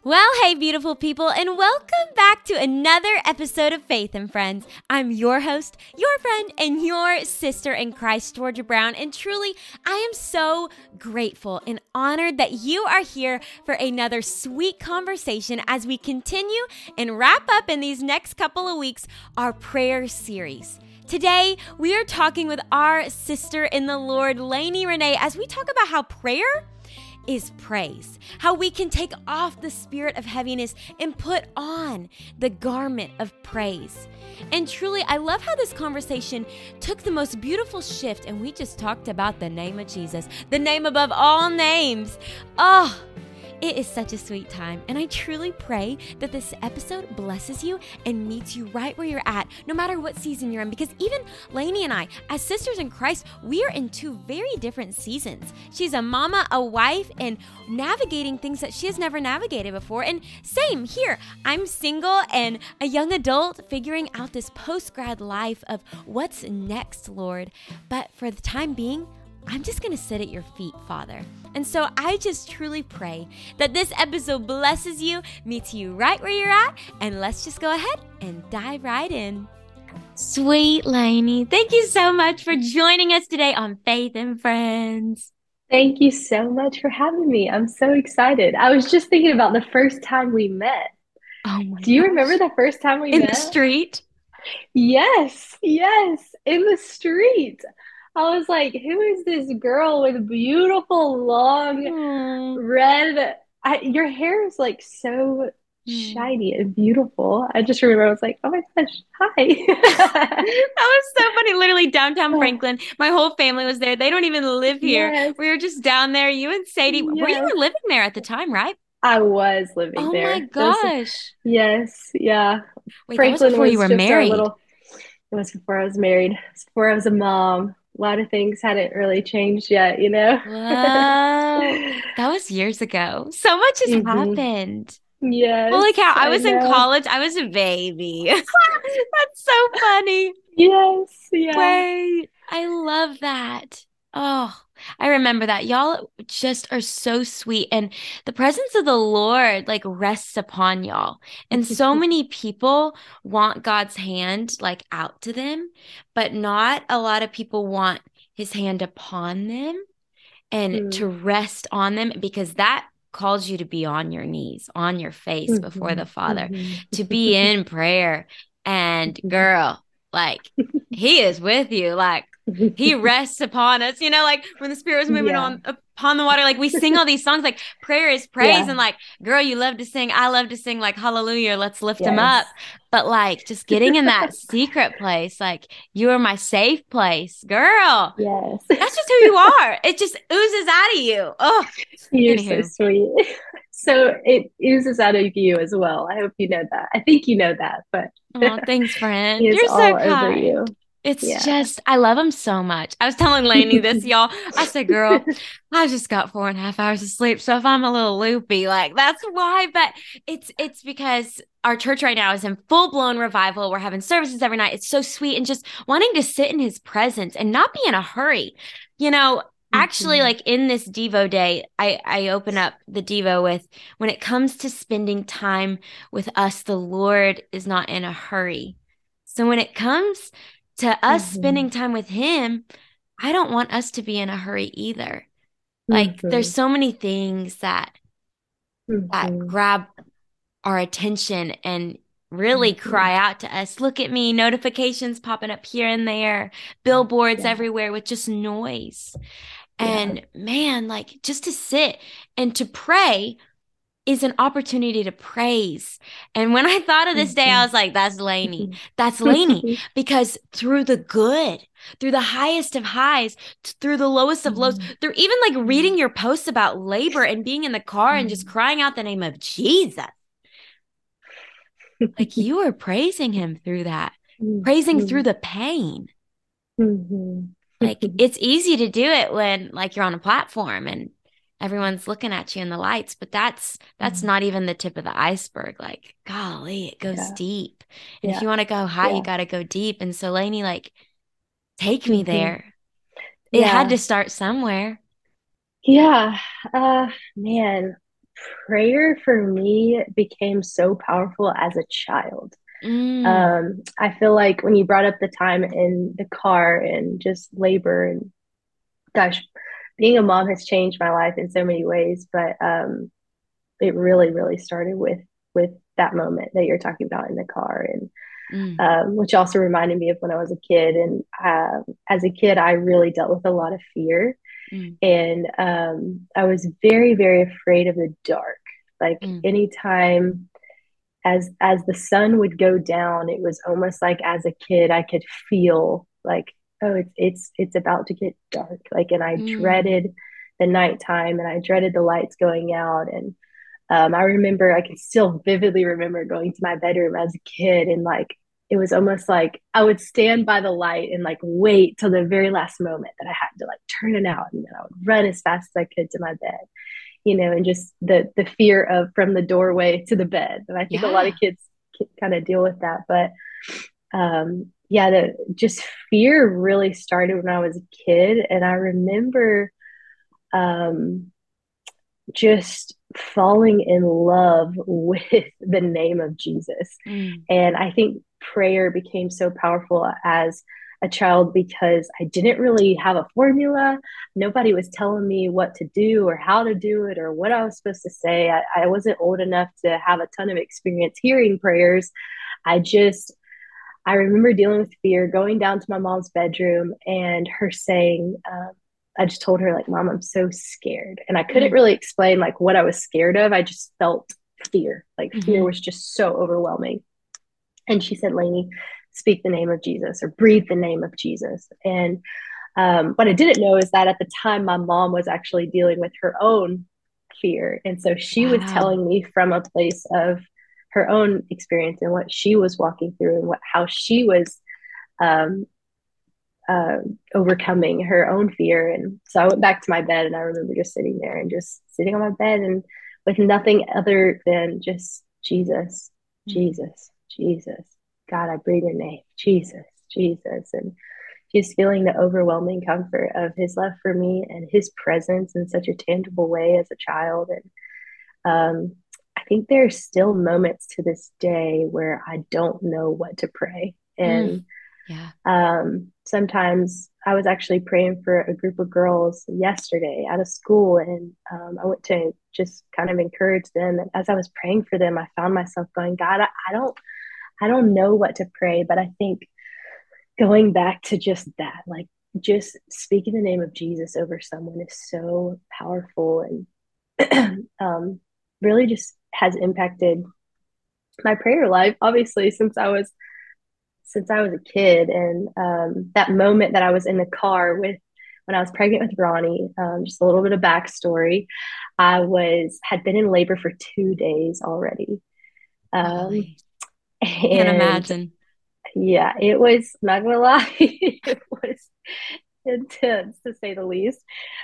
Well, hey, beautiful people, and welcome back to another episode of Faith and Friends. I'm your host, your friend, and your sister in Christ, Georgia Brown, and truly, I am so grateful and honored that you are here for another sweet conversation as we continue and wrap up in these next couple of weeks our prayer series. Today, we are talking with our sister in the Lord, Lainey Renee, as we talk about how prayer is praise. How we can take off the spirit of heaviness and put on the garment of praise. And truly, I love how this conversation took the most beautiful shift, and we just talked about the name of Jesus, the name above all names. Oh, it is such a sweet time, and I truly pray that this episode blesses you and meets you right where you're at, no matter what season you're in, because even Lainey and I, as sisters in Christ, we are in two very different seasons. She's a mama, a wife, and navigating things that she has never navigated before, and same here. I'm single and a young adult figuring out this post-grad life of what's next, Lord, but for the time being, I'm just going to sit at your feet, Father. And so I just truly pray that this episode blesses you, meets you right where you're at, and let's just go ahead and dive right in. Sweet Lainey, thank you so much for joining us today on Faith and Friends. Thank you so much for having me. I'm so excited. I was just thinking about the first time we met. Oh my Do you remember gosh. the first time we In the met? street? Yes, yes, in the street. I was like, who is this girl with beautiful long Hmm. red? Your hair is like so shiny and beautiful. I just remember I was like, oh my gosh, hi. That was so funny. Literally downtown Franklin. My whole family was there. They don't even live here. Yes, We were just down there. You and Sadie, were you yes. were living there at the time, right? I was living Oh my there. Those, gosh. yes, yeah. Wait, that was Franklin before you was were just our married. little, it was before I was married. It was before I was a mom. A lot of things hadn't really changed yet, you know? Whoa. That was years ago. So much has hmm happened. Holy cow. Yes, I I was in know. college. I was a baby. That's so funny. Yes, yeah. Wait, I love that. Oh, I remember that. Y'all just are so sweet. And the presence of the Lord like rests upon y'all. And so many people want God's hand like out to them, but not a lot of people want his hand upon them and to Mm-hmm. rest on them because that calls you to be on your knees, on your face before the Father, to be in prayer. And girl, like he is with you. Like he rests upon us, like when the spirit was moving Yeah, on upon the water, like we sing all these songs, like prayer is praise. yeah, And like, girl, you love to sing. I love to sing like hallelujah. Let's lift him up. yes, But like just getting in that secret place, like you are my safe place, girl. yes. That's just who you are. It just oozes out of you. Oh, You're so anywho. sweet. So it oozes out of you as well. I hope you know that. I think you know that, but Oh, thanks, friend. it's You're so all over kind. you. It's Yeah. just, I love him so much. I was telling Lainey this, y'all. I said, girl, I just got 4.5 hours of sleep. So if I'm a little loopy, like that's why. But it's because our church right now is in full blown revival. We're having services every night. It's so sweet and just wanting to sit in his presence and not be in a hurry. You know, actually, Mhm. like in this Devo day, I open up the Devo with when it comes to spending time with us, the Lord is not in a hurry. So when it comes to us spending Mhm. time with him, I don't want us to be in a hurry either. Like there's Mhm. so many things that Mhm. grab our attention and really Mhm. cry out to us. Look at me, notifications popping up here and there, billboards Yeah. everywhere with just noise. Yeah. And man, like just to sit and to pray is an opportunity to praise. And when I thought of this day, I Mhm. was like, that's Lainey. Mhm. That's Lainey. Because through the good, through the highest of highs, through the lowest of lows, Mhm. through even like reading your posts about labor and being in the car and just Mhm. crying out the name of Jesus, like you are praising him through that, praising through Mhm. the pain. Mhm. Like it's easy to do it when like you're on a platform and everyone's looking at you in the lights, but that's Mhm. not even the tip of the iceberg. Like, golly, it goes Yeah. deep. And if Yeah. you want to go high, you Yeah. got to go deep. And so Lainey, like, take me Mhm. there. It had to Yeah. start somewhere. Yeah. Man. Prayer for me became so powerful as a child. Mm, I feel like when you brought up the time in the car and just labor, and gosh, being a mom has changed my life in so many ways, but it really, really started with that moment that you're talking about in the car, and mm, which also reminded me of when I was a kid. And as a kid, I really dealt with a lot of fear, mm, and I was very, very afraid of the dark. Like mm, anytime as the sun would go down, it was almost like as a kid I could feel like, oh, it's about to get dark. Like, and I mm. dreaded the nighttime, and I dreaded the lights going out. And I remember, I can still vividly remember going to my bedroom as a kid, and like it was almost like I would stand by the light and like wait till the very last moment that I had to like turn it out, and then I would run as fast as I could to my bed, and just the fear of from the doorway to the bed. And I think a lot of Yeah. kids kind of deal with that. But yeah, the just fear really started when I was a kid, and I remember um, just falling in love with the name of Jesus. Mm, And I think prayer became so powerful as a child because I didn't really have a formula. Nobody was telling me what to do or how to do it or what I was supposed to say. I wasn't old enough to have a ton of experience hearing prayers. I just, I remember dealing with fear, going down to my mom's bedroom and her saying, I just told her, like, Mom, I'm so scared. And I couldn't mm, really explain like what I was scared of. I just felt fear. Like fear mm-hmm. was just so overwhelming. And she said, Lainey, speak the name of Jesus or breathe the name of Jesus. And what I didn't know is that at the time, my mom was actually dealing with her own fear. And so she was Wow. telling me from a place of her own experience and what she was walking through and how she was um, uh, overcoming her own fear. And so I went back to my bed, and I remember just sitting there and just sitting on my bed and with nothing other than just Jesus, Mm, Jesus, Jesus. God, I breathe your name, Jesus, Jesus. And just feeling the overwhelming comfort of his love for me and his presence in such a tangible way as a child. And I think there's still moments to this day where I don't know what to pray. mm. And Yeah. sometimes I was actually praying for a group of girls yesterday out of school, and I went to just kind of encourage them. And as I was praying for them, I found myself going, God, I don't know what to pray, but I think going back to just that, like just speaking the name of Jesus over someone is so powerful, and really just has impacted my prayer life, obviously, since I was a kid. And that moment that I was in the car with when I was pregnant with Ronnie, just a little bit of backstory. I was had been in labor for 2 days already. Um, Golly. Can't and imagine. yeah, it was, not gonna lie, it was intense to say the least.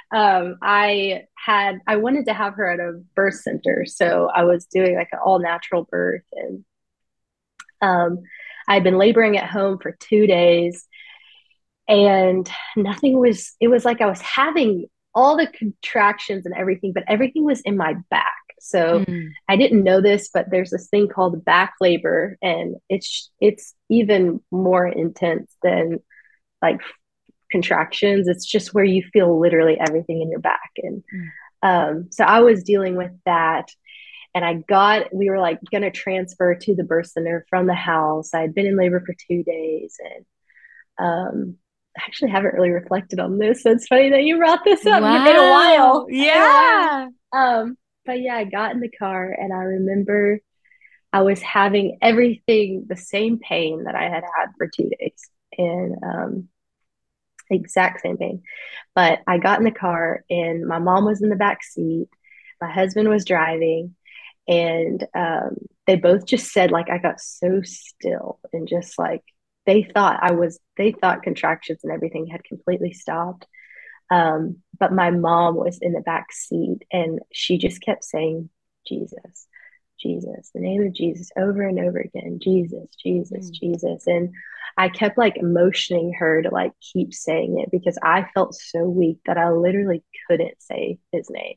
I wanted to have her at a birth center, so I was doing like an all natural birth, and um, I had been laboring at home for 2 days, and nothing was. It was like I was having all the contractions and everything, but everything was in my back. So Mm, I didn't know this, but there's this thing called back labor, and it's even more intense than like contractions. It's just where you feel literally everything in your back. And mm. so I was dealing with that. And we were like going to transfer to the birth center from the house. I had been in labor for 2 days. And I actually haven't really reflected on this. So it's funny that you brought this up. It's been a Wow. while. Been a while. Yeah. But yeah, I got in the car, and I remember I was having everything, the same pain that I had had for 2 days. And exact same pain. But I got in the car, and my mom was in the back seat. My husband was driving, and they both just said, like, I got so still, and just like they thought contractions and everything had completely stopped. But my mom was in the back seat, and she just kept saying, Jesus, Jesus, the name of Jesus over and over again, Jesus, Jesus, Mm, Jesus. And I kept like motioning her to like keep saying it because I felt so weak that I literally couldn't say his name.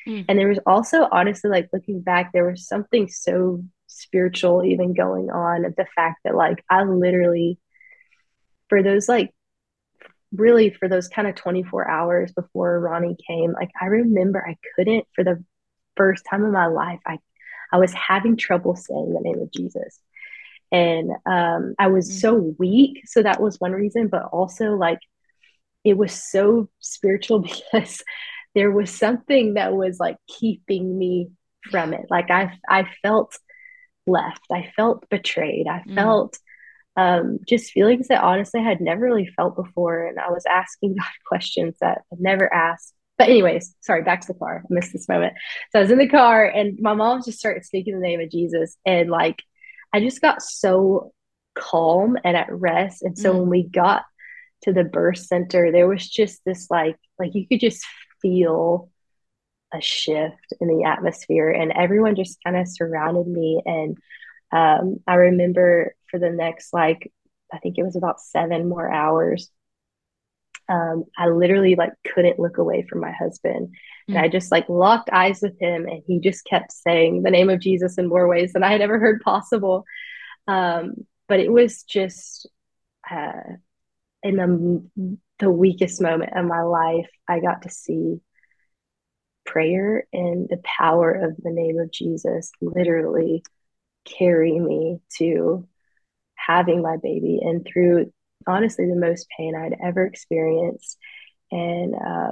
Mm. And there was also, honestly, like looking back, there was something so spiritual even going on of the fact that like I literally, for those like really for those kind of 24 hours before Ronnie came, like I remember I couldn't, for the first time in my life, I was having trouble saying the name of Jesus. And I was Mm. so weak. So that was one reason, but also like it was so spiritual because there was something that was like keeping me from Yeah. it. Like I felt left. I felt betrayed. I Mm. felt just feelings that honestly I had never really felt before. And I was asking God questions that I'd never asked. But anyways, sorry, back to the car. I missed this moment. So I was in the car and my mom just started speaking the name of Jesus. And like I just got so calm and at rest. And so Mm. when we got to the birth center, there was just this like you could just feel a shift in the atmosphere and everyone just kind of surrounded me. And I remember for the next like I think it was about 7 more hours, I literally like couldn't look away from my husband. And I Mm. just like locked eyes with him and he just kept saying the name of Jesus in more ways than I had ever heard possible. But it was just uh, in the weakest moment of my life, I got to see prayer and the power of the name of Jesus literally carry me to having my baby and through honestly the most pain I'd ever experienced. And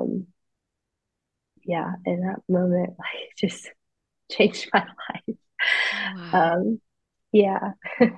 yeah, in that moment, like just changed my life. Wow. Um, yeah.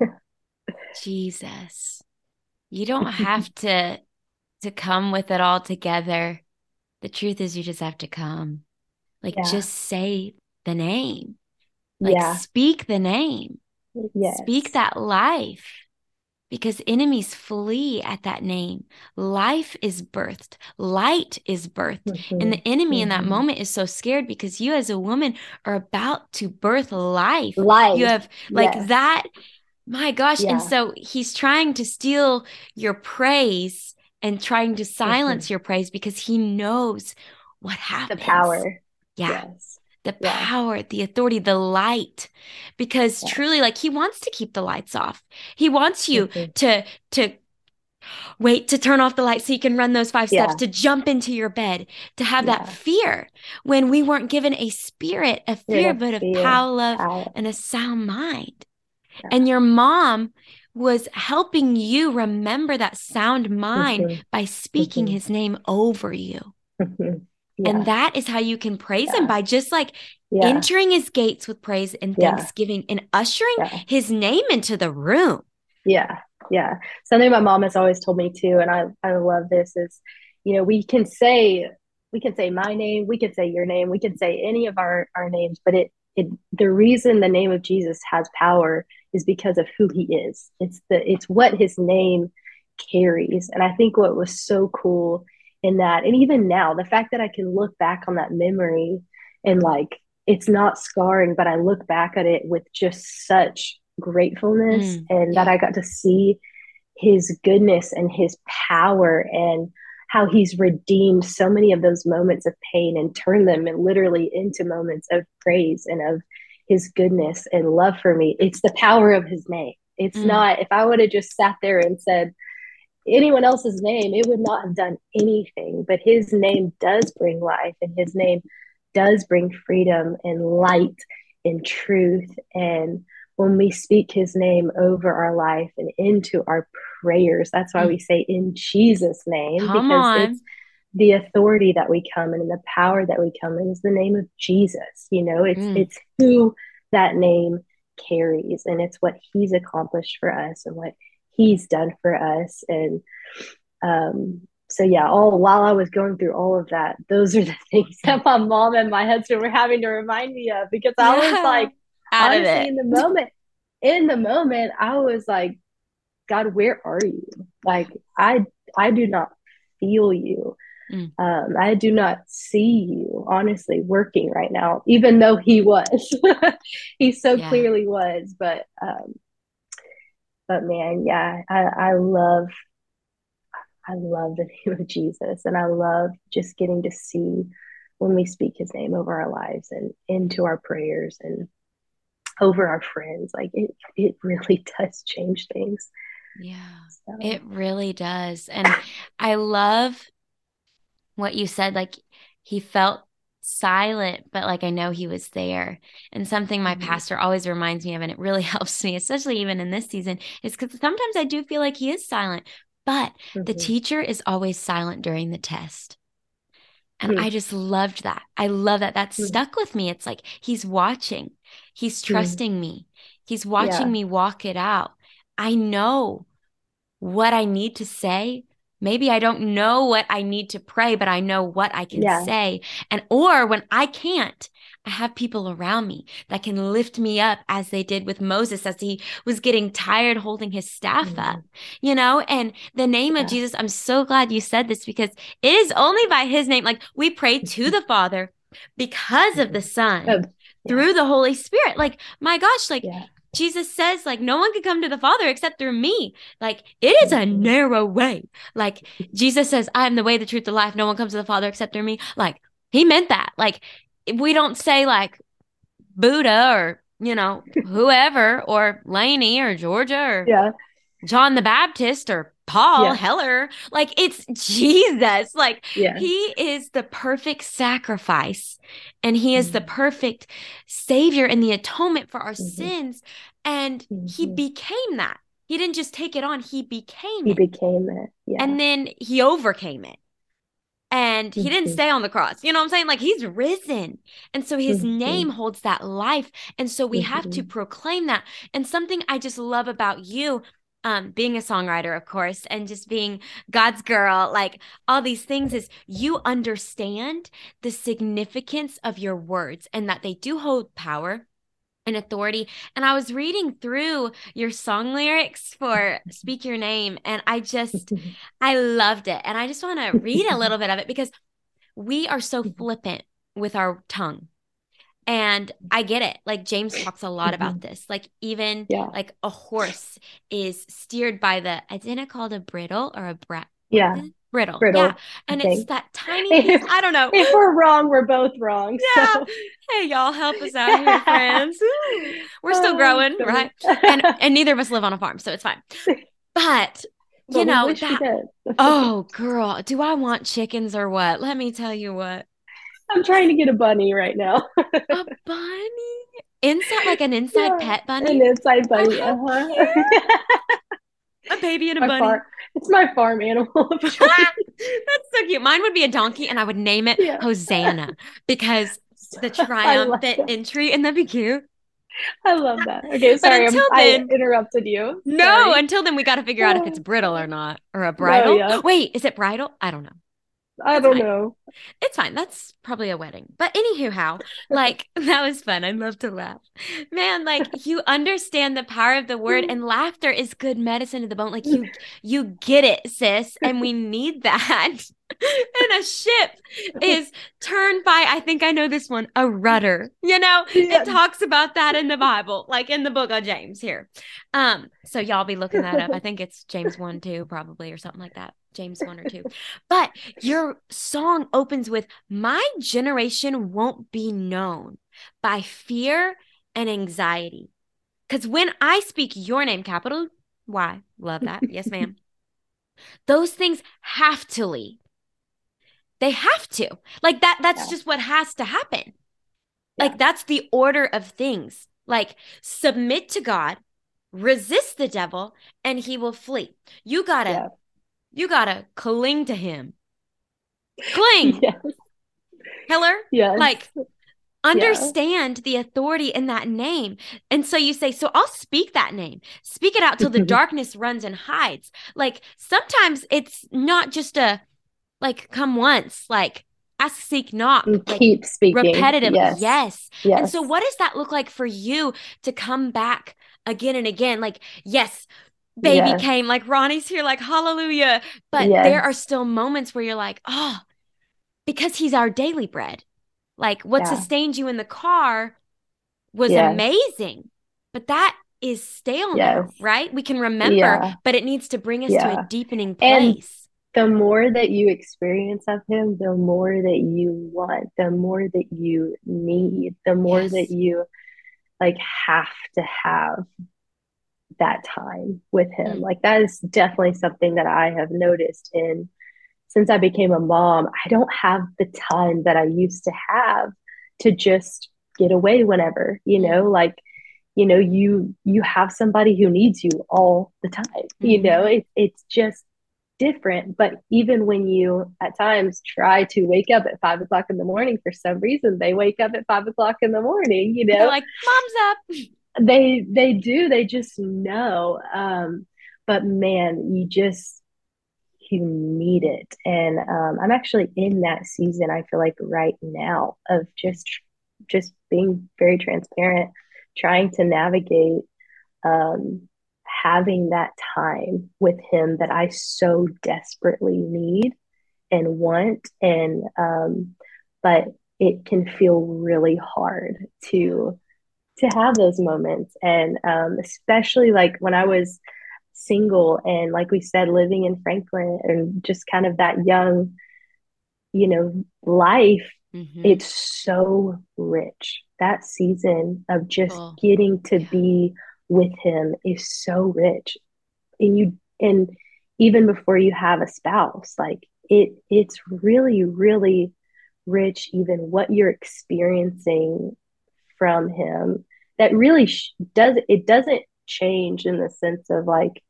Jesus. You don't have to come with it all together. The truth is you just have to come. Like Yeah. just say the name. Like Yeah. speak the name. Speak Yes. that life. Because enemies flee at that name. Life is birthed, light is birthed. And Mm-hmm. the enemy in that Mm-hmm. moment is so scared because you, as a woman, are about to birth life. You Life. have like Yes. that, my gosh. And Yeah. so he's trying to steal your praise and trying to Mm-hmm. silence your praise because he knows what The happens. power. Yeah, Yes. the Yeah. power, the authority, the light. Because Yeah. truly, like he wants to keep the lights off. He wants you Mm-hmm. to wait to turn off the light so you can run those 5 steps, Yeah. to jump into your bed, to have that Yeah. fear when we weren't given a spirit of Spirit fear, of but of fear, power, love, power. and a sound mind. Yeah. And your mom was helping you remember that sound mind Mm-hmm. by speaking Mm-hmm. his name over you. Mm-hmm. And Yeah. that is how you can praise him, Yeah. by just like Yeah. entering his gates with praise and Yeah. thanksgiving and ushering Yeah. his name into the room. Yeah. Yeah. Something my mom has always told me too, and I love this is, we can say my name, we can say your name, we can say any of our names, but it the reason the name of Jesus has power is because of who he is. It's what his name carries. And I think what was so cool in that, and even now, the fact that I can look back on that memory and like it's not scarring, but I look back at it with just such gratefulness and that Yeah. I got to see his goodness and his power and how he's redeemed so many of those moments of pain and turned them and literally into moments of praise and of his goodness and love for me. It's the power of his name. It's Mm, not, if I would have just sat there and said anyone else's name, it would not have done anything. But his name does bring life and his name does bring freedom and light and truth. And when we speak his name over our life and into our prayers, that's why mm. we say in Jesus' name, Come because it's on. the authority that we come in and the power that we come in is the name of Jesus. Mm, It's who that name carries and it's what he's accomplished for us and what he's done for us. And so yeah, all while I was going through all of that, those are the things mm. that my mom and my husband were having to remind me of because I was Yeah. like, Out of honestly, it. in the moment, I was like, God, where are you? Yeah. Like, I do not feel you. Mm, I do not see you, honestly, working right now, even though he was. He so yeah. clearly was. But man, yeah, I love the name of Jesus, and I love just getting to see when we speak his name over our lives and into our prayers and over our friends. Like it really does change things. Yeah, So it really does. And I love what you said. Like he felt silent, but like I know he was there. And something my mhm, pastor always reminds me of, and it really helps me, especially even in this season, is because sometimes I do feel like he is silent, but the mhm, teacher is always silent during the test. And mhm, I just loved that. I love that. That mhm, stuck with me. It's like he's watching, he's mhm. trusting me, he's watching Yeah. me walk it out. I know what I need to say. Maybe I don't know what I need to pray, but I know what I can Yeah. say. And or when I can't, I have people around me that can lift me up as they did with Moses as he was getting tired holding his staff up, Mhm. and the name of Yeah. Jesus, I'm so glad you said this because it is only by his name. Like we pray to the Father because of the Mhm. Son Oh, yeah. through the Holy Spirit. Like, my gosh, like Yeah. Jesus says, like, no one can come to the Father except through me. Like, it is a Mhm. narrow way. Like, Jesus says, I am the way, the truth, the life. No one comes to the Father except through me. Like, he meant that. Like, we don't say, like, Buddha or, whoever, or Laney or Georgia or Yeah. John the Baptist or Paul Yeah. Heller. Like, it's Jesus. Like, Yeah. he is the perfect sacrifice and he is the Mhm. perfect savior and the atonement for our Mhm. sins. And he Mhm. became that. He didn't just take it on, he became He it. became it. Yeah. And then he overcame it. And he didn't Mhm. stay on the cross. You know what I'm saying? Like he's risen. And so his name Mhm. holds that life. And so we have to Mhm. proclaim that. And something I just love about you, being a songwriter, of course, and just being God's girl, like all these things, is you understand the significance of your words and that they do hold power and authority. And I was reading through your song lyrics for Speak Your Name, and I loved it. And I just want to read a little bit of it because we are so flippant with our tongue. And I get it. Like James talks a lot about Mhm. this. Like even Yeah. like a horse is steered by isn't it called a bridle or a brat? What Yeah. is it? Bridle. Yeah. Brittle, I And it's think. that tiny piece. If I don't know. if we're wrong, we're both wrong. So Yeah. Hey, y'all, help us out here, friends. Ooh, we're still oh, growing, funny. right? And neither of us live on a farm, so it's fine. But But we wish we that did. oh girl, do I want chickens or what? Let me tell you what. I'm trying to get a bunny right now. A bunny? Inside like an inside Yeah, pet bunny? an inside Oh, bunny. how Uh-huh. cute. A baby and a My bunny. farm. It's my farm animal of That's choice. so cute. Mine would be a donkey and I would name it Yeah. Hosanna because the I love triumphant that. entry and that'd be cute. I love that. Okay, But sorry, I until interrupted you. Sorry. then we got to figure out if it's brittle or not or a No, bridle. yeah. Wait, is it bridle? I don't know. I It's don't fine. know. It's fine. That's probably a wedding. But anywho, how like that was fun. I love to laugh. Man, like you understand the power of the word and laughter is good medicine to the bone. Like you get it, sis, and we need that. And a ship is turned by, I think I know this one, a rudder. It Yeah. talks about that in the Bible, like in the book of James here. So y'all be looking that up. I think it's James 1, 2, probably, or something like that. James 1 or 2. But your song opens with, my generation won't be known by fear and anxiety. Because when I speak your name, capital Y, love that. Yes, ma'am. Those things have to leave. They have to. Like that's Yeah. just what has to happen. Yeah. Like that's the order of things. Like submit to God, resist the devil, and he will flee. You gotta, Yeah. you gotta cling to him. Cling, Yes. Hiller. Yes. Like Yeah. understand the authority in that name. And so you say, so I'll speak that name. Speak it out till the darkness runs and hides. Like sometimes it's not just a like come once, like ask, seek, knock, And like keep speaking. repetitive. Yes. Yes. And so Yes. what does that look like for you to come back again and again? Like, yes, baby Yes. came, like Ronnie's here, like hallelujah. But there are Yes. still moments where you're like, oh, because he's our daily bread. Like what Yeah. sustained you in the car was Yes. amazing. But that is stale Yes. now, right? We can remember, Yeah. but it needs to bring us to a Yeah. deepening And place. the more that you experience of him, the more that you want, the more that you need, the more that Yes. you like have to have that time with him. Mm. Like that is definitely something that I have noticed in since I became a mom. I don't have the time that I used to have to just get away whenever, Mm. like you have somebody who needs you all the time. Mm-hmm. It's just different. But even when you at times try to wake up at 5 o'clock in the morning, for some reason they wake up at 5 o'clock in the morning, They're like, mom's up. they do, they just know. But man, you need it. And I'm actually in that season, I feel like right now, of just being very transparent, trying to navigate um, having that time with him that I so desperately need and want. And but it can feel really hard to have those moments. And especially like when I was single and, like we said, living in Franklin and just kind of that young, life, Mm-hmm. it's so rich. That season of just Oh, getting to yeah. be with him is so rich. And even before you have a spouse, like it's really, really rich, even what you're experiencing from him. That really doesn't change in the sense of like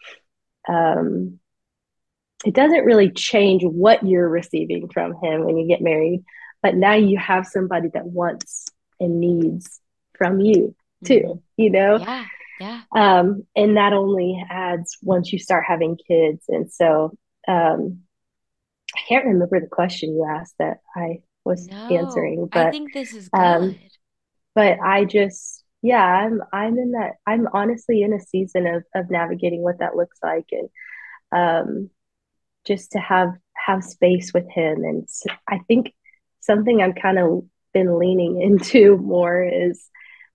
um it doesn't really change what you're receiving from him when you get married, but now you have somebody that wants and needs from you Mm-hmm. too, Yeah. Yeah. and that only adds once you start having kids. And so um I can't remember the question you asked that I was No, answering, I but think this is um good. I just, yeah, I'm in that, I'm honestly in a season of navigating what that looks like. And um just to have space with him. And I think something I'm kind of been leaning into more is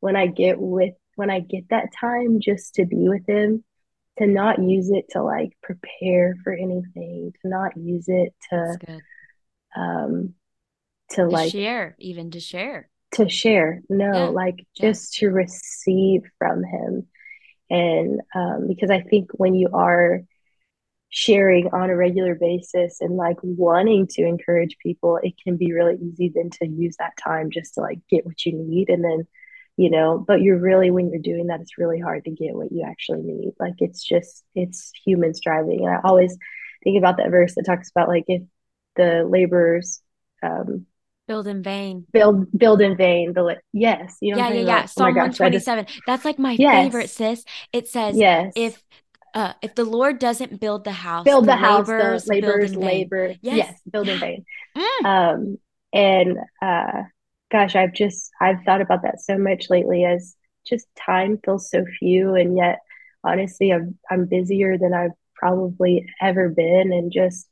when I get that time just to be with him, to not use it to like prepare for anything, to not use it That's good. um to To like share, even to share. to share. No, Yeah. like Yeah. just to receive from him. And because I think when you are sharing on a regular basis and like wanting to encourage people, it can be really easy then to use that time just to like get what you need. And then, but you're really, when you're doing that, it's really hard to get what you actually need. Like it's human striving. And I always think about that verse that talks about like if the laborers um, Build in vain. build in vain, yes, you know what I'm Yeah, yeah, talking yeah. about. Oh my Psalm gosh, I just 127. That's like my favorite, yes, sis. It says, yes. if the Lord doesn't build the house, Build the the house, the laborers build laborers in vain. labor. Yes. Yes, build in Yeah. vain. Mm. Um, and gosh, I've thought about that so much lately, as just time feels so few, and yet honestly, I'm busier than I've probably ever been. And just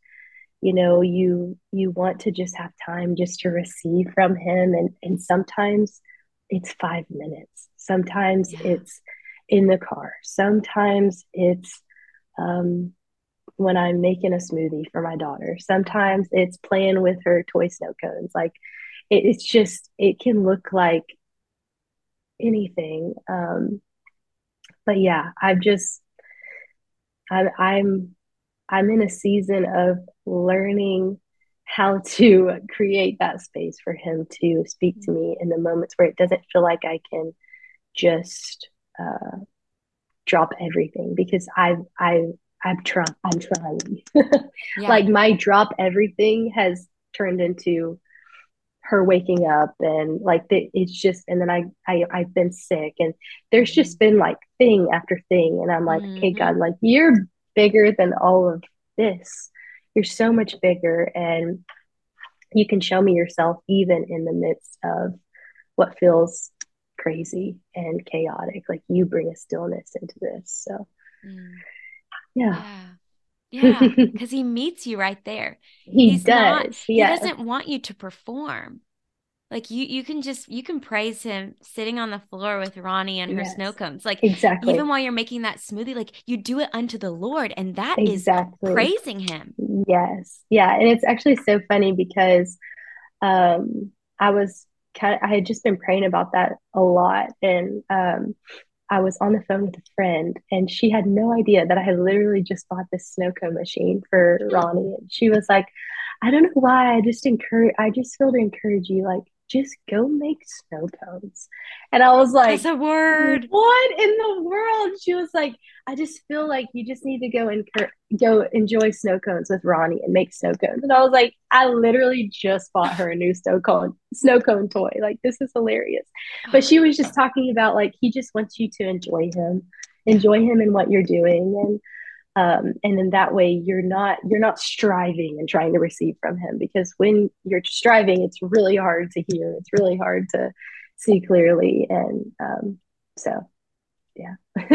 you want to just have time just to receive from him. And sometimes it's 5 minutes, sometimes Yeah. it's in the car, sometimes it's um when I'm making a smoothie for my daughter. Mhm. Sometimes it's playing with her toy snow cones. Like it's just, it can look like anything. But yeah, I'm, I'm, I'm in a season of learning how to create that space for him to speak to me in the moments where it doesn't feel like I can just drop everything, because I'm trying. Yeah. Like my drop everything has turned into her waking up, and like it's just, and then I've been sick, and there's Hmm. just been like thing after thing. And I'm like, okay, Hmm. God, like you're bigger than all of this. You're so much bigger, and you can show me yourself even in the midst of what feels crazy and chaotic. Like you bring a stillness into this. So Mm. yeah. Yeah. Yeah. Because he meets you right there. He He's not, does. he Yes. doesn't want you to perform. Like you can praise him sitting on the floor with Ronnie and her snow Yes, cones. Like even exactly. while you're making that smoothie, like you do it unto the Lord, and that is Exactly. praising him. Yes. Yeah. And it's actually so funny because um, I was I had just been praying about that a lot. And I was on the phone with a friend, and she had no idea that I had literally just bought this snow cone machine for Ronnie. And she was like, I don't know why. I just feel to encourage you, like, just go make snow cones. And I was That's like, a word. what in the world? She was like, I just feel like you just need to go enjoy snow cones with Ronnie and make snow cones. And I was like, I literally just bought her a new snow cone toy. Like, this is hilarious. But Oh, she was just talking about, like, he just wants you to yeah. enjoy him and what you're doing. And in that way, you're not striving and trying to receive from him, because when you're striving, it's really hard to hear. It's really hard to see clearly. And so, yeah.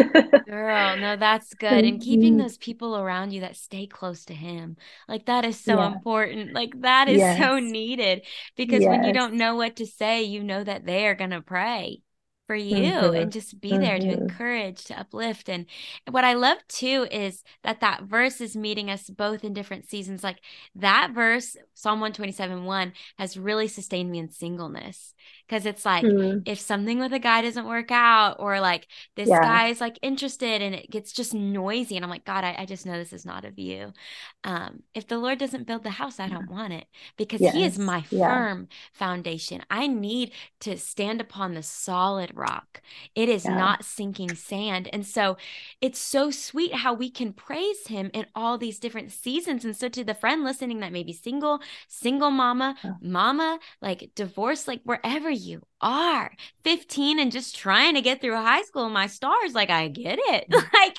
Girl, no, that's good. And keeping those people around you that stay close to him, like that is so Yeah. important. Like that is so Yes. needed because when you Yes. don't know what to say, you know that they are going to pray for you Mm-hmm. and just be there to Mm-hmm. encourage, to uplift. And what I love too is that verse is meeting us both in different seasons. Like that verse, Psalm 127:1, has really sustained me in singleness because it's like, Mm-hmm. if something with a guy doesn't work out, or like this Yeah. guy's like interested and it gets just noisy, and I'm like, God, I just know this is not of you. If the Lord doesn't build the house, I don't want it because he is Yes. my Yeah. firm foundation. I need to stand upon the solid rock. It is Yeah. not sinking sand. And so it's so sweet how we can praise him in all these different seasons. And so to the friend listening that may be single, single mama, Yeah. mama, like divorce, like wherever you are, 15 and just trying to get through high school, my stars, like I get it. Like,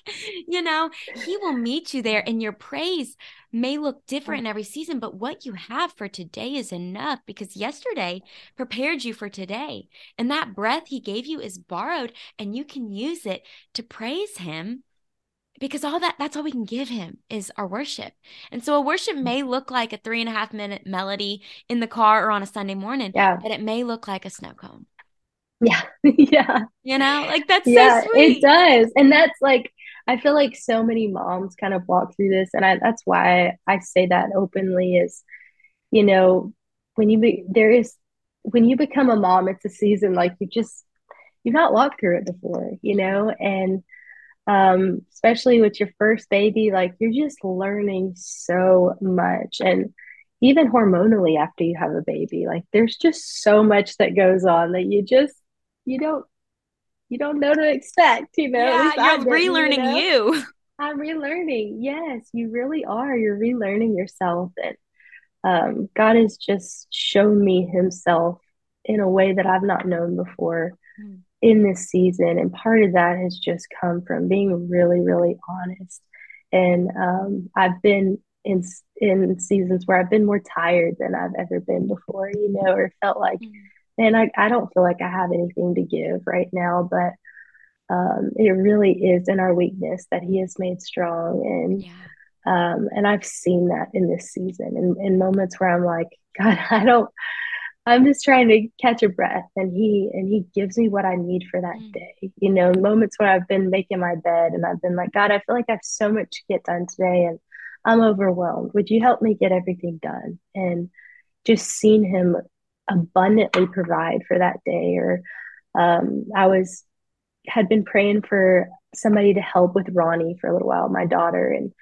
he will meet you there, and your praise may look different in every season, but what you have for today is enough because yesterday prepared you for today. And that breath he gave you is borrowed, and you can use it to praise him because that's all we can give him is our worship. And so a worship may look like a 3.5 minute melody in the car or on a Sunday morning, Yeah. but it may look like a snow cone. Yeah. Yeah. Like that's so Yeah, it sweet. does. And that's like, I feel like so many moms kind of walk through this. And that's why I say that openly is, you know, when you become a mom, it's a season like you've not walked through it before, and especially with your first baby, like you're just learning so much. And even hormonally after you have a baby, like there's just so much that goes on that you don't you don't know to expect, at Yeah, least I you're didn't. relearning you. I'm relearning. Yes, you really are. You're relearning yourself. And God has just shown me himself in a way that I've not known before in this season. And part of that has just come from being really, really honest. And I've been in seasons where I've been more tired than I've ever been before, or felt like, man, I don't feel like I have anything to give right now. But it really is in our weakness that he is made strong. Yeah. And I've seen that in this season in moments where I'm like, God, I don't, I'm just trying to catch a breath, and he gives me what I need for that Mm. day. Moments where I've been making my bed and I've been like, God, I feel like I have so much to get done today, and I'm overwhelmed. Would you help me get everything done? And just seen him abundantly provide for that day. Or I was had been praying for somebody to help with Ronnie for a little while, my daughter, and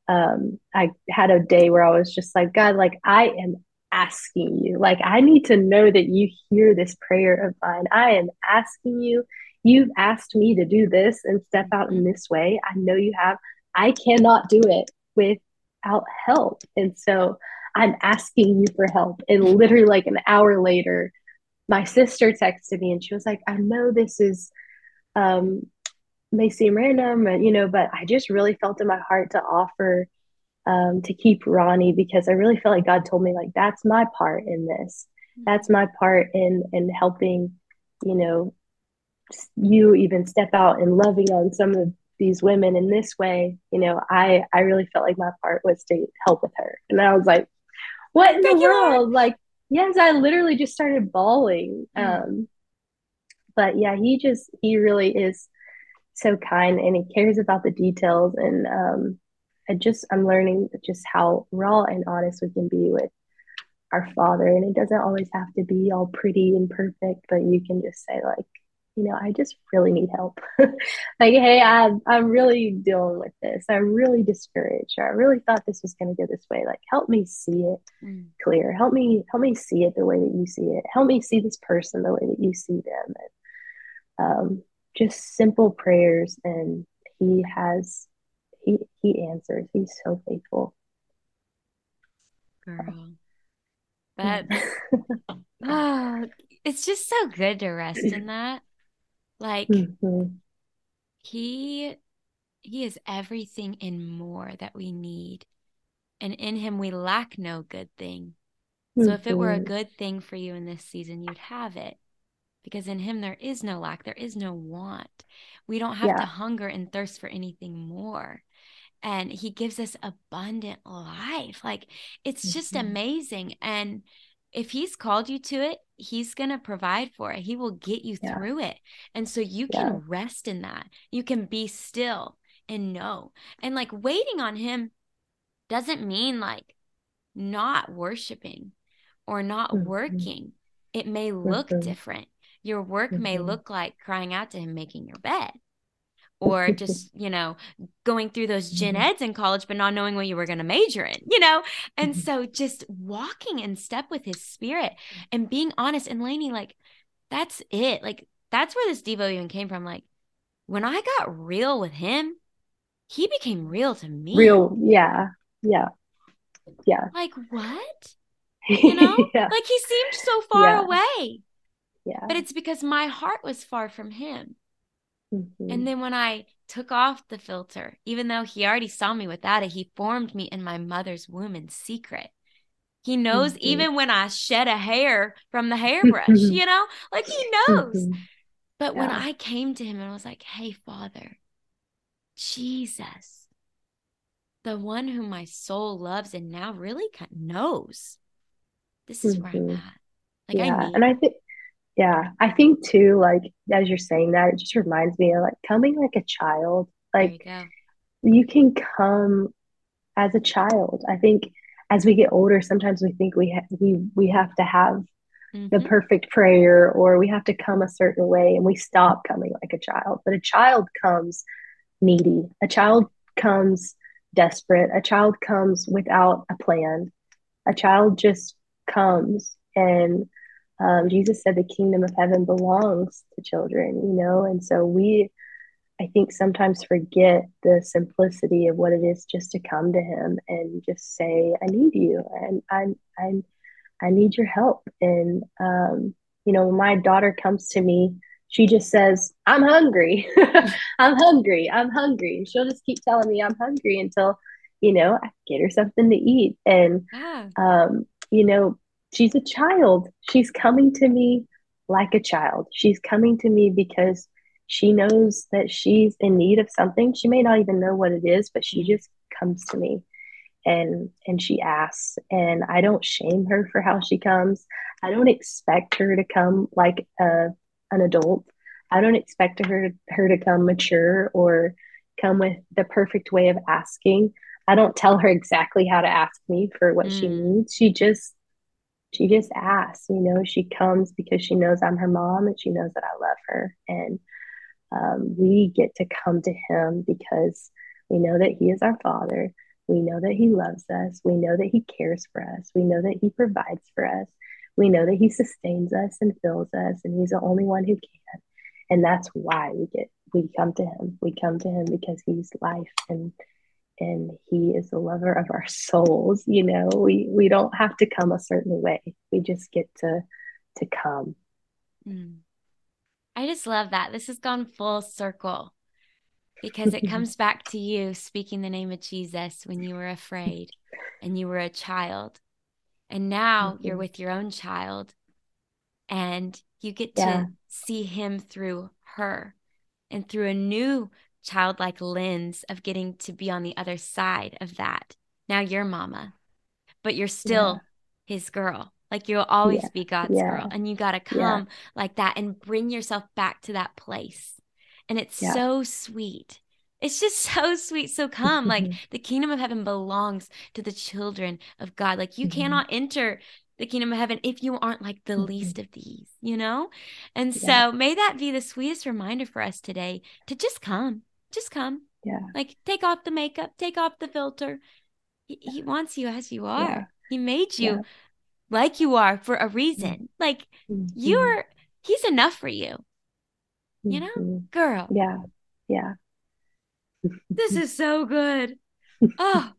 I had a day where I was just like, God, like I am asking you, like I need to know that you hear this prayer of mine. I am asking you. You've asked me to do this and step out Mhm. in this way. I know you have. I cannot do it without help, and so I'm asking you for help. And literally, like an hour later, my sister texted me and she was like, I know this is um, may seem random, but I just really felt in my heart to offer to keep Ronnie, because I really feel like God told me, like, that's my part in this. That's my part in helping, you know, you even step out and loving on some of these women in this way. I really felt like my part was to help with her. And I was like, what in the Thank you, Lord. world? Like, yes, I literally just started bawling. Mm. But yeah, he really is so kind and he cares about the details. And I'm learning just how raw and honest we can be with our Father. And it doesn't always have to be all pretty and perfect, but you can just say, like, I just really need help. Like, hey, I'm really dealing with this. I'm really discouraged. Or I really thought this was going to go this way. Like, help me see it Mm. clear. Help me see it the way that you see it. Help me see this person the way that you see them. And just simple prayers, and he has he answers. He's so faithful. Girl, that's, oh, it's just so good to rest in that. Like, Mhm. he he is everything and more that we need. And in him we lack no good thing. So if it were a Mhm. good thing for you in this season, you'd have it. Because in him there is no lack, there is no want. We don't have to Yeah. hunger and thirst for anything more. And he gives us abundant life. Like, it's just Mhm. amazing. And if he's called you to it, he's going to provide for it. He will get you Yeah. through it. And so you Yeah. can rest in that. You can be still and know. And like waiting on him doesn't mean like not worshiping or not Mhm. working. It may look Mhm. different. Your work may Mhm. look like crying out to him, making your bed, or just, going through those gen Mhm. eds in college, but not knowing what you were going to major in. And Mhm. so just walking in step with his spirit and being honest. And Lainey, like, that's it. Like, that's where this Devo even came from. Like, when I got real with him, he became real to me. Real. Yeah. Yeah. Yeah. Like, what? You know, Yeah. like he seemed so far Yeah. away, Yeah. but it's because my heart was far from him. And Mhm. then when I took off the filter, even though he already saw me without it, he formed me in my mother's womb in secret. He knows Mhm. even when I shed a hair from the hairbrush, Mhm. like he knows. Mhm. But when Yeah. I came to him and was like, hey, Father, Jesus, the one whom my soul loves and now really knows, this is where I'm Mhm. at. Like, I Yeah. need And I you. think, yeah, I think too, like, as you're saying that, it just reminds me of like coming like a child. There Like, you go. you can come as a child. I think as we get older, sometimes we think we have to have the Mm-hmm. perfect prayer or we have to come a certain way and we stop coming like a child. But a child comes needy. A child comes desperate. A child comes without a plan. A child just comes. And Jesus said the kingdom of heaven belongs to children. And so I think, sometimes forget the simplicity of what it is just to come to him and just say, I need you. And I need your help. And, when my daughter comes to me, she just says, I'm hungry. I'm hungry. I'm hungry. And she'll just keep telling me I'm hungry until, I get her something to eat. And, Yeah. um, you know, she's a child. She's coming to me like a child. She's coming to me because she knows that she's in need of something. She may not even know what it is, but she Mm. just comes to me and she asks, and I don't shame her for how she comes. I don't expect her to come like an adult. I don't expect her to come mature or come with the perfect way of asking. I don't tell her exactly how to ask me for what she Mm. needs. She just asks. She comes because she knows I'm her mom and she knows that I love her. And we get to come to him because we know that he is our father. We know that he loves us. We know that he cares for us. We know that he provides for us. We know that he sustains us and fills us, and he's the only one who can. And that's why we come to him. We come to him because he's life and he is the lover of our souls. We don't have to come a certain way. We just get to come. Mm. I just love that. This has gone full circle because it comes back to you speaking the name of Jesus when you were afraid and you were a child. And now you're with your own child and you get to Yeah, see him through her and through a new childlike lens of getting to be on the other side of that. Now you're mama, but you're yeah, still his girl. Like you'll always Yeah. be God's girl, Yeah. and you got to Yeah. come like that and bring yourself back to that place. And it's Yeah. so sweet. It's just so sweet. So come, like Mhm. the kingdom of heaven belongs to the children of God. Like you Mhm. cannot enter the kingdom of heaven if you aren't like the Mhm. least of these, you know? And Yeah. so may that be the sweetest reminder for us today to just come. Just come. Yeah. Like take off the makeup, take off the filter. He wants you as you are. Yeah. He made Yeah. you like you are for a Mhm. reason. Like Mhm. you're he's enough for you, you know? Mhm. Girl, Yeah. Yeah. this is so good. Oh,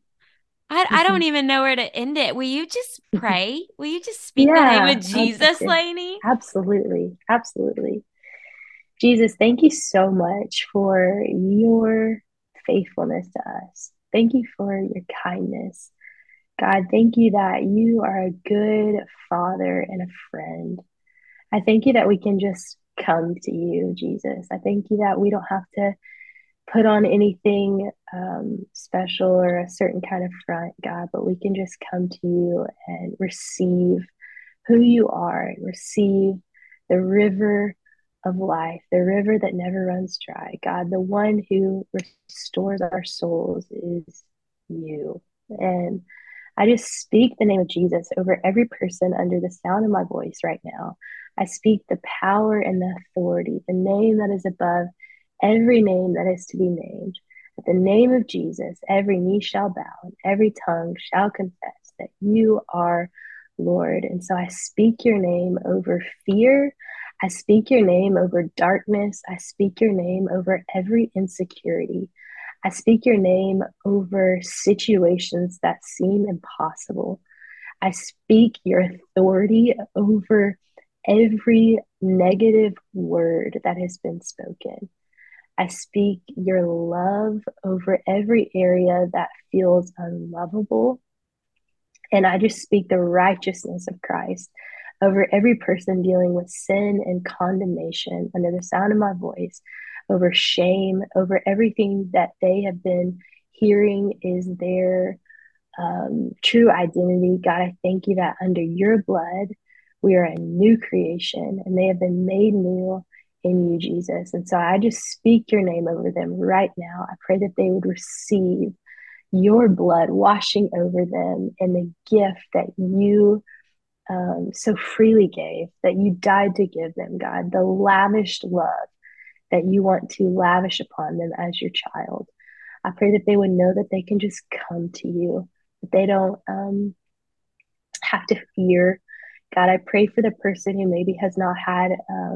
I don't even know where to end it. Will you just pray? Will you just speak the name Yeah. of Jesus, Okay. Lainey? Absolutely. Absolutely. Jesus, thank you so much for your faithfulness to us. Thank you for your kindness. God, thank you that you are a good father and a friend. I thank you that we can just come to you, Jesus. I thank you that we don't have to put on anything special or a certain kind of front, God, but we can just come to you and receive who you are and receive the river of life, the river that never runs dry. God, the one who restores our souls is you. And I just speak the name of Jesus over every person under the sound of my voice right now. I speak the power and the authority, the name that is above every name that is to be named. At the name of Jesus, every knee shall bow and every tongue shall confess that you are Lord. And so I speak your name over fear. I speak your name over darkness. I speak your name over every insecurity. I speak your name over situations that seem impossible. I speak your authority over every negative word that has been spoken. I speak your love over every area that feels unlovable. And I just speak the righteousness of Christ over every person dealing with sin and condemnation under the sound of my voice, over shame, over everything that they have been hearing is their true identity. God, I thank you that under your blood, we are a new creation and they have been made new in you, Jesus. And so I just speak your name over them right now. I pray that they would receive your blood washing over them and the gift that you so freely gave, that you died to give them, God, the lavished love that you want to lavish upon them as your child. I pray that they would know that they can just come to you, that they don't have to fear. God, I pray for the person who maybe has not had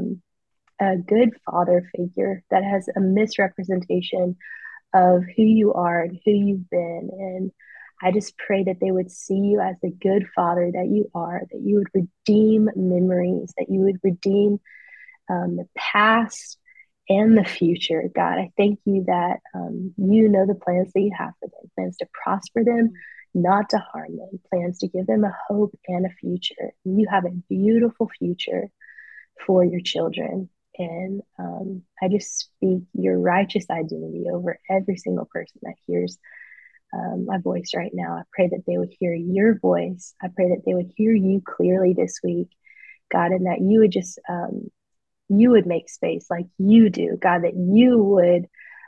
a good father figure, that has a misrepresentation of who you are and who you've been. And I just pray that they would see you as the good father that you are, that you would redeem memories, that you would redeem the past and the future. God, I thank you that you know the plans that you have for them, plans to prosper them, not to harm them, plans to give them a hope and a future. You have a beautiful future for your children. And I just speak your righteous identity over every single person that hears my voice right now. I pray that they would hear your voice. I pray that they would hear you clearly this week, God, and that you would just you would make space like you do, God, that you would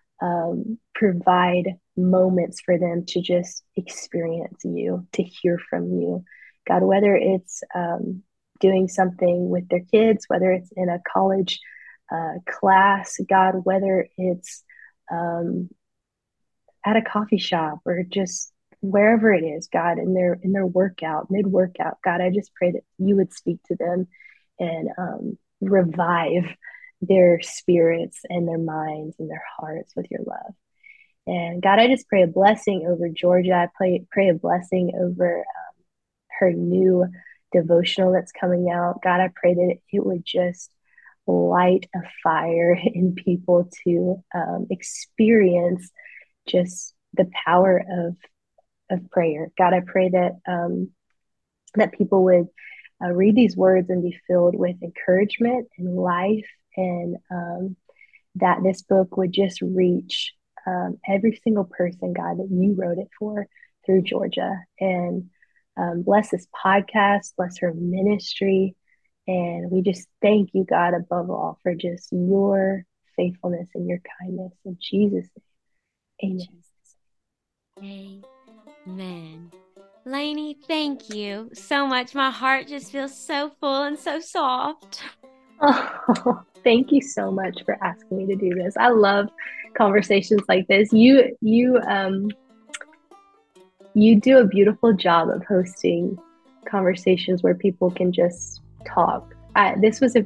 provide moments for them to just experience you, to hear from you. God, whether it's doing something with their kids, whether it's in a college class, God, whether it's um, at a coffee shop or just wherever it is, God, in their workout, mid workout, God, I just pray that you would speak to them and revive their spirits and their minds and their hearts with your love. And God, I just pray a blessing over Georgia. Pray a blessing over her new devotional that's coming out. God, I pray that it would just light a fire in people to experience just the power of prayer. God, I pray that that people would read these words and be filled with encouragement and life, and that this book would just reach every single person, God, that you wrote it for through Georgia. And Bless this podcast, bless her ministry. And we just thank you, God, above all, for just your faithfulness and your kindness. In Jesus' name, amen. Amen. Lainey, thank you so much. My heart just feels so full and so soft. Oh, thank you so much for asking me to do this. I love conversations like this. You do a beautiful job of hosting conversations where people can just talk. I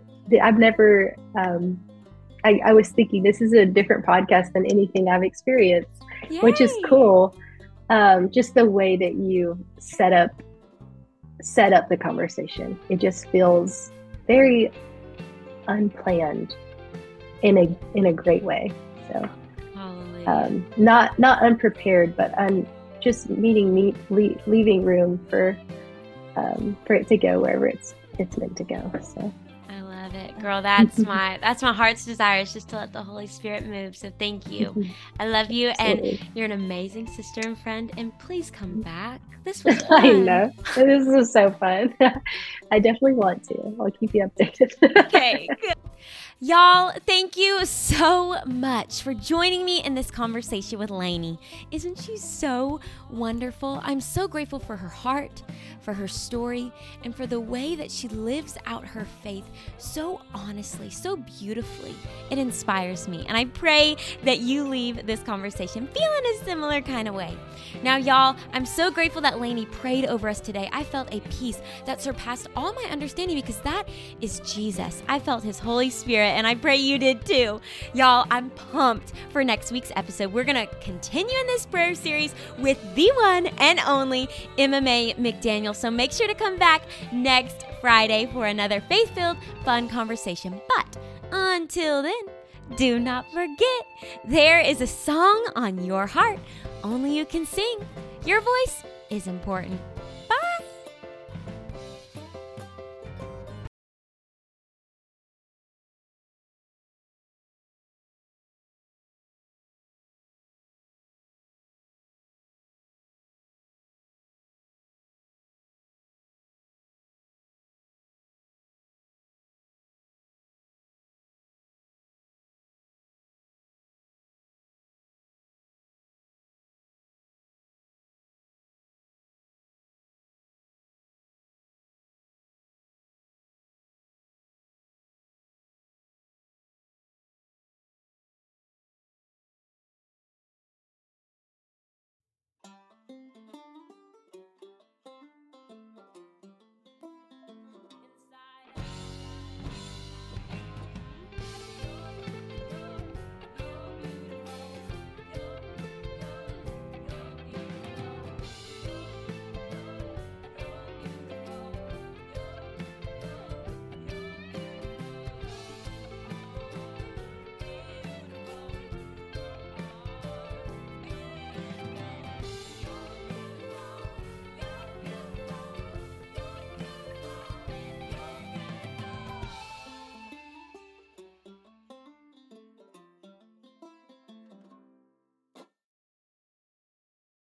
was thinking this is a different podcast than anything I've experienced, Yay. Which is cool. Just the way that you set up the conversation. It just feels very unplanned in a great way. So, not unprepared, but just leaving room for it to go wherever it's meant to go. So I love it, girl. That's my heart's desire, is just to let the Holy Spirit move. So thank you. I love you. Absolutely. And you're an amazing sister and friend, and please come back. This was fun. I know. This was so fun. I definitely want to. I'll keep you updated. Okay, good. Y'all, thank you so much for joining me in this conversation with Lainey. Isn't she so wonderful? I'm so grateful for her heart, for her story, and for the way that she lives out her faith so honestly, so beautifully. It inspires me, and I pray that you leave this conversation feeling a similar kind of way. Now, y'all, I'm so grateful that Lainey prayed over us today. I felt a peace that surpassed all my understanding, because that is Jesus. I felt his Holy Spirit, and I pray you did too. Y'all, I'm pumped for next week's episode. We're going to continue in this prayer series with the one and only Emma Mae McDaniel. So make sure to come back next Friday for another faith-filled, fun conversation. But until then, do not forget, there is a song on your heart only you can sing. Your voice is important.